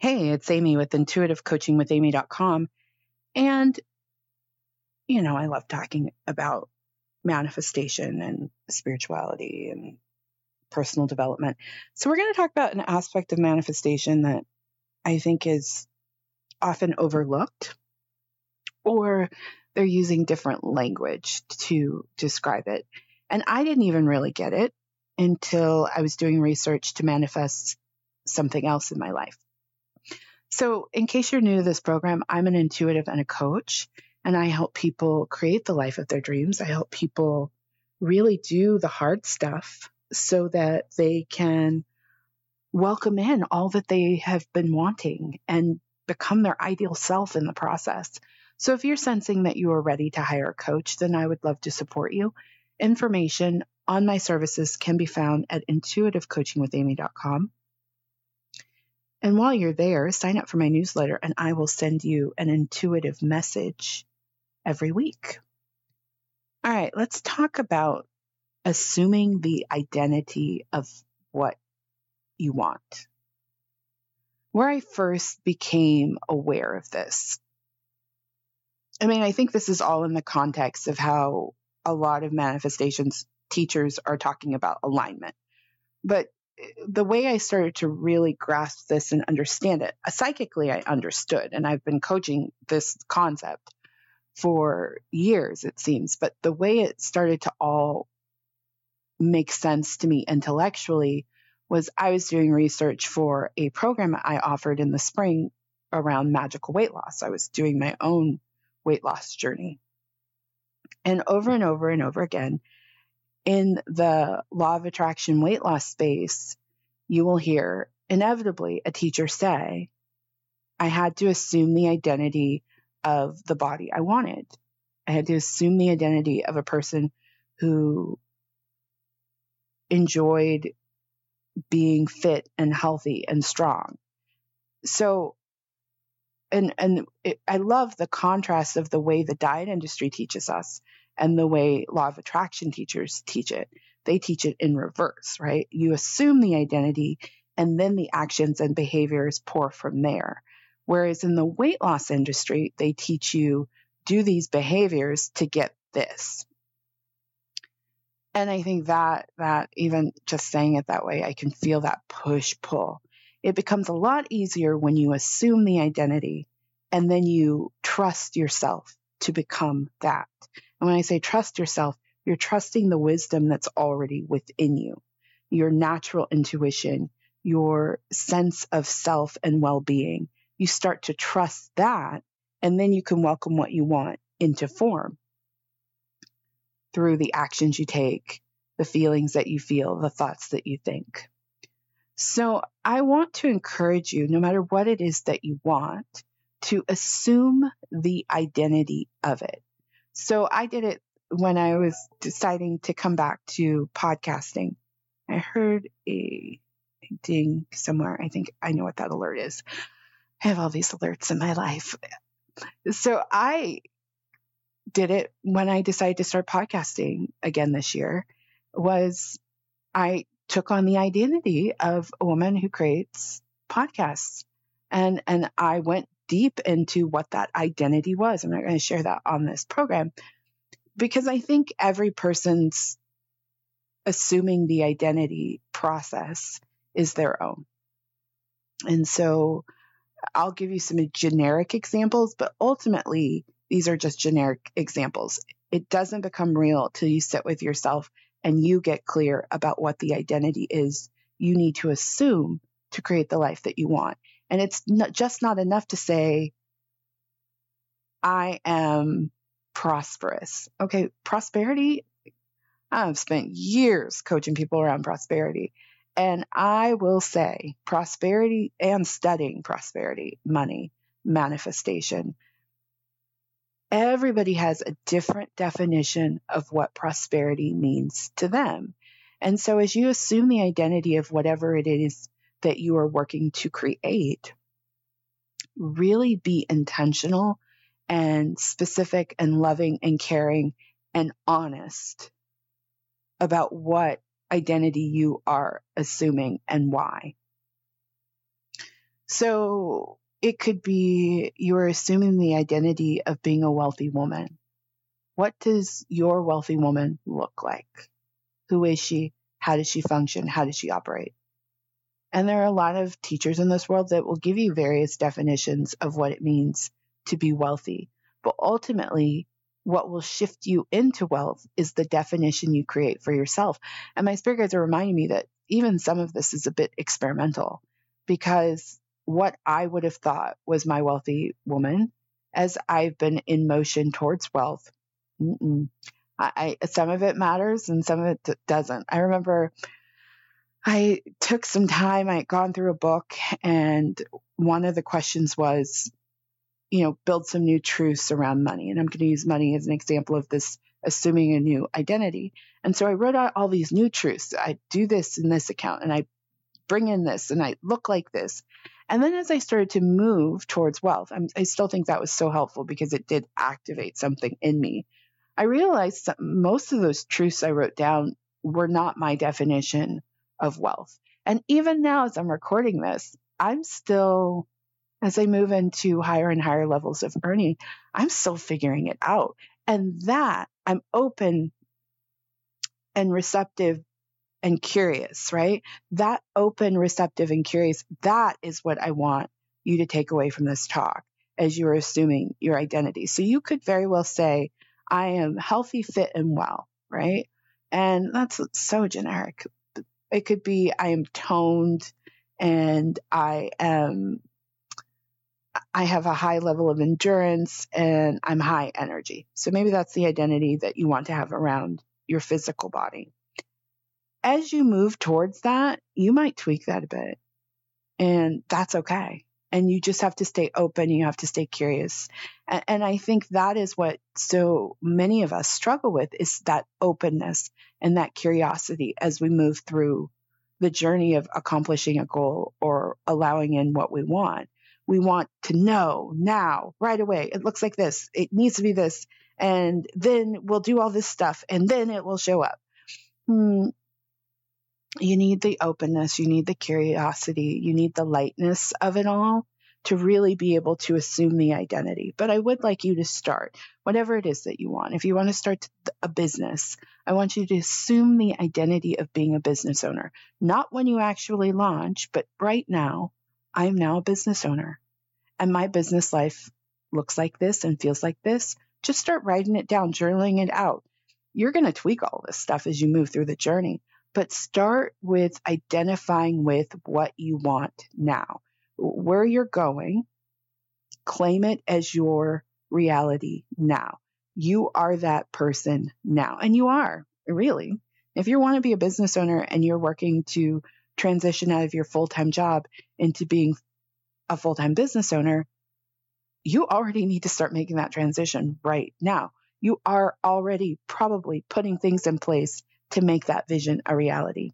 Hey, it's Amy with intuitivecoachingwithamy.com. And, I love talking about manifestation and spirituality and personal development. So we're going to talk about an aspect of manifestation that I think is often overlooked, or they're using different language to describe it. And I didn't even really get it until I was doing research to manifest something else in my life. So in case you're new to this program, I'm an intuitive and a coach, and I help people create the life of their dreams. I help people really do the hard stuff so that they can welcome in all that they have been wanting and become their ideal self in the process. So if you're sensing that you are ready to hire a coach, then I would love to support you. Information on my services can be found at intuitivecoachingwithamy.com. And while you're there, sign up for my newsletter and I will send you an intuitive message every week. All right, let's talk about assuming the identity of what you want. Where I first became aware of this, I think this is all in the context of how a lot of manifestations teachers are talking about alignment. But the way I started to really grasp this and understand it, psychically I understood, and I've been coaching this concept for years, it seems, but the way it started to all make sense to me intellectually was I was doing research for a program I offered in the spring around magical weight loss. I was doing my own weight loss journey. And over and over and over again, in the law of attraction weight loss space, you will hear inevitably a teacher say, I had to assume the identity of the body I wanted. I had to assume the identity of a person who enjoyed being fit and healthy and strong. So, I love the contrast of the way the diet industry teaches us and the way law of attraction teachers teach it. They teach it in reverse, right? You assume the identity and then the actions and behaviors pour from there. Whereas in the weight loss industry, they teach you do these behaviors to get this. And I think that even just saying it that way, I can feel that push-pull. It becomes a lot easier when you assume the identity and then you trust yourself to become that. And when I say trust yourself, you're trusting the wisdom that's already within you, your natural intuition, your sense of self and well-being. You start to trust that, and then you can welcome what you want into form through the actions you take, the feelings that you feel, the thoughts that you think. So I want to encourage you, no matter what it is that you want, to assume the identity of it. So I did it when I was deciding to come back to podcasting. I heard a ding somewhere. I think I know what that alert is. I have all these alerts in my life. So I did it when I decided to start podcasting again this year. I took on the identity of a woman who creates podcasts. And I went deep into what that identity was. I'm not going to share that on this program because I think every person's assuming the identity process is their own. And so I'll give you some generic examples, but ultimately these are just generic examples. It doesn't become real till you sit with yourself and you get clear about what the identity is you need to assume to create the life that you want. And it's not enough to say, I am prosperous. Okay, prosperity, I've spent years coaching people around prosperity. And I will say prosperity and studying prosperity, money, manifestation. Everybody has a different definition of what prosperity means to them. And so as you assume the identity of whatever it is that you are working to create, really be intentional and specific and loving and caring and honest about what identity you are assuming and why. So it could be you're assuming the identity of being a wealthy woman. What does your wealthy woman look like? Who is she? How does she function? How does she operate? And there are a lot of teachers in this world that will give you various definitions of what it means to be wealthy. But ultimately, what will shift you into wealth is the definition you create for yourself. And my spirit guides are reminding me that even some of this is a bit experimental, because what I would have thought was my wealthy woman, as I've been in motion towards wealth, some of it matters and some of it doesn't. I remember I took some time, I had gone through a book, and one of the questions was, build some new truths around money. And I'm going to use money as an example of this, assuming a new identity. And so I wrote out all these new truths. I do this in this account, and I bring in this, and I look like this. And then as I started to move towards wealth, I still think that was so helpful because it did activate something in me. I realized that most of those truths I wrote down were not my definition of wealth. And even now, as I'm recording this, I'm still, as I move into higher and higher levels of earning, I'm still figuring it out. And that I'm open and receptive and curious, right? That open, receptive, and curious, that is what I want you to take away from this talk as you're assuming your identity. So you could very well say, I am healthy, fit, and well, right? And that's so generic. It could be, I am toned and I have a high level of endurance and I'm high energy. So maybe that's the identity that you want to have around your physical body. As you move towards that, you might tweak that a bit, and that's okay. And you just have to stay open. You have to stay curious. And I think that is what so many of us struggle with, is that openness and that curiosity as we move through the journey of accomplishing a goal or allowing in what we want. We want to know now, right away. It looks like this. It needs to be this. And then we'll do all this stuff and then it will show up. You need the openness, you need the curiosity, you need the lightness of it all to really be able to assume the identity. But I would like you to start, whatever it is that you want. If you want to start a business, I want you to assume the identity of being a business owner. Not when you actually launch, but right now, I am now a business owner. And my business life looks like this and feels like this. Just start writing it down, journaling it out. You're going to tweak all this stuff as you move through the journey. But start with identifying with what you want now, where you're going. Claim it as your reality now. You are that person now. And you are, really. If you want to be a business owner and you're working to transition out of your full-time job into being a full-time business owner, you already need to start making that transition right now. You are already probably putting things in place to make that vision a reality.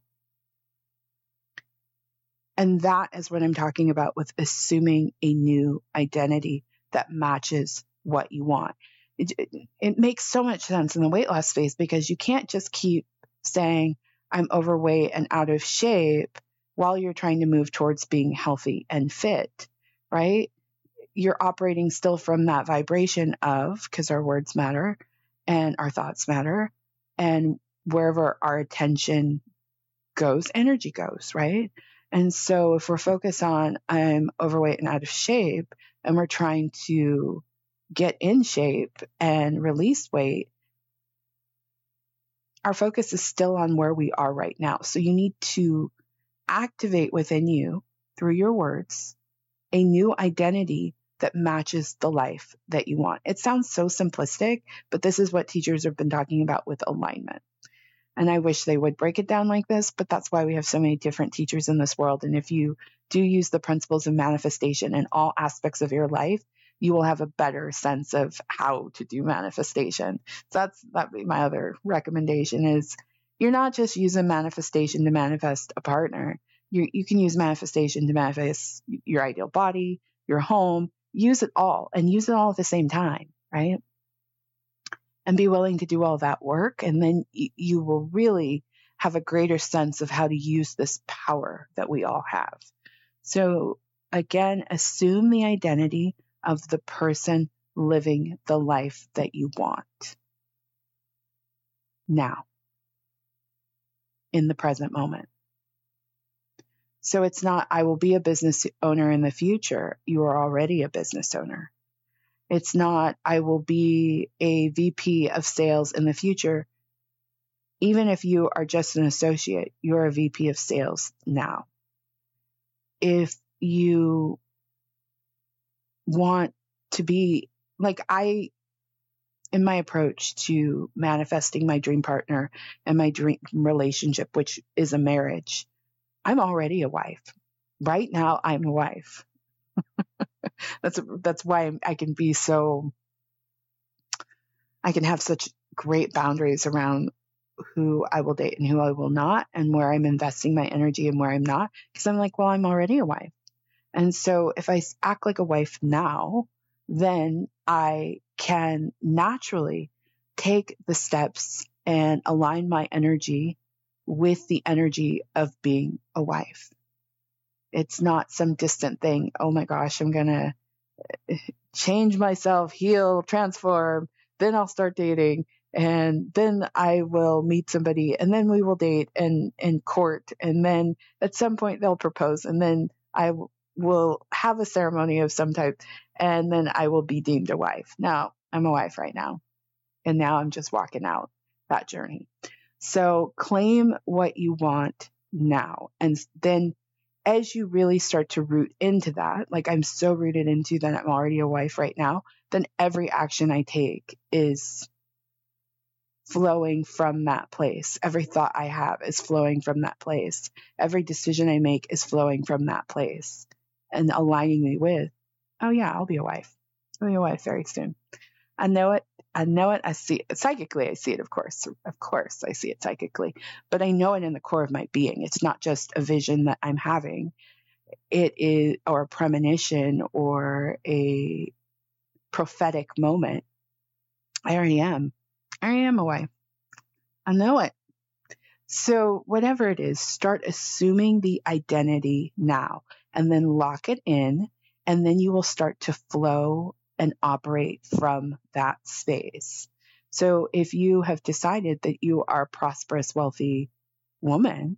And that is what I'm talking about with assuming a new identity that matches what you want. It makes so much sense in the weight loss space, because you can't just keep saying, I'm overweight and out of shape while you're trying to move towards being healthy and fit, right? You're operating still from that vibration of, because our words matter and our thoughts matter, and wherever our attention goes, energy goes, right? And so if we're focused on I'm overweight and out of shape, and we're trying to get in shape and release weight, our focus is still on where we are right now. So you need to activate within you, through your words, a new identity that matches the life that you want. It sounds so simplistic, but this is what teachers have been talking about with alignment. And I wish they would break it down like this, but that's why we have so many different teachers in this world. And if you do use the principles of manifestation in all aspects of your life, you will have a better sense of how to do manifestation. So that'd be my other recommendation, is you're not just using manifestation to manifest a partner. You can use manifestation to manifest your ideal body, your home. Use it all, and use it all at the same time, right? And be willing to do all that work. And then you will really have a greater sense of how to use this power that we all have. So again, assume the identity of the person living the life that you want now, in the present moment. So it's not, I will be a business owner in the future. You are already a business owner. It's not, I will be a VP of sales in the future. Even if you are just an associate, you're a VP of sales now. If you want to be like in my approach to manifesting my dream partner and my dream relationship, which is a marriage, I'm already a wife. Right now, I'm a wife. That's why I can have such great boundaries around who I will date and who I will not, and where I'm investing my energy and where I'm not, because I'm like, well, I'm already a wife. And so if I act like a wife now, then I can naturally take the steps and align my energy with the energy of being a wife. It's not some distant thing. Oh my gosh, I'm going to change myself, heal, transform, then I'll start dating, and then I will meet somebody, and then we will date and court, and then at some point they'll propose, and then I will have a ceremony of some type, and then I will be deemed a wife. Now, I'm a wife right now, and now I'm just walking out that journey. So claim what you want now, and then as you really start to root into that, like I'm so rooted into that I'm already a wife right now, then every action I take is flowing from that place. Every thought I have is flowing from that place. Every decision I make is flowing from that place and aligning me with, oh yeah, I'll be a wife. I'll be a wife very soon. I know it. I see it psychically. I see it, of course, I see it psychically, but I know it in the core of my being. It's not just a vision that I'm having. It is, or a premonition or a prophetic moment. I already am a wife. I know it. So whatever it is, start assuming the identity now and then lock it in, and then you will start to flow and operate from that space. So if you have decided that you are a prosperous, wealthy woman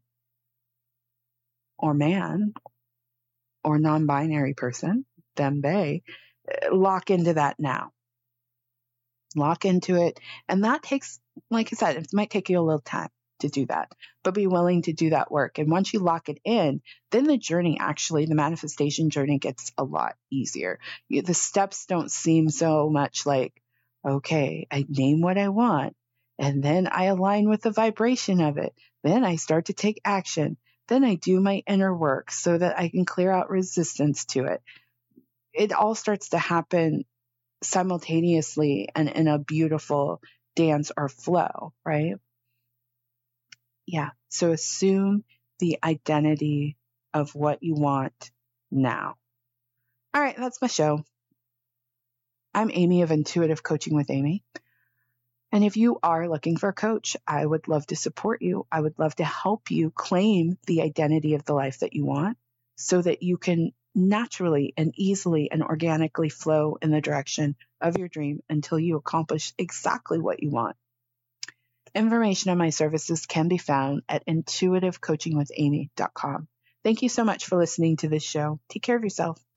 or man or non-binary person, them, they, lock into that now. Lock into it. And that takes, like I said, it might take you a little time to do that, but be willing to do that work. And once you lock it in, then the manifestation journey gets a lot easier. The steps don't seem so much like, okay, I name what I want, and then I align with the vibration of it. Then I start to take action. Then I do my inner work so that I can clear out resistance to it. It all starts to happen simultaneously and in a beautiful dance or flow, right? Yeah. So assume the identity of what you want now. All right. That's my show. I'm Amy of Intuitive Coaching with Amy. And if you are looking for a coach, I would love to support you. I would love to help you claim the identity of the life that you want so that you can naturally and easily and organically flow in the direction of your dream until you accomplish exactly what you want. Information on my services can be found at intuitivecoachingwithamy.com. Thank you so much for listening to this show. Take care of yourself.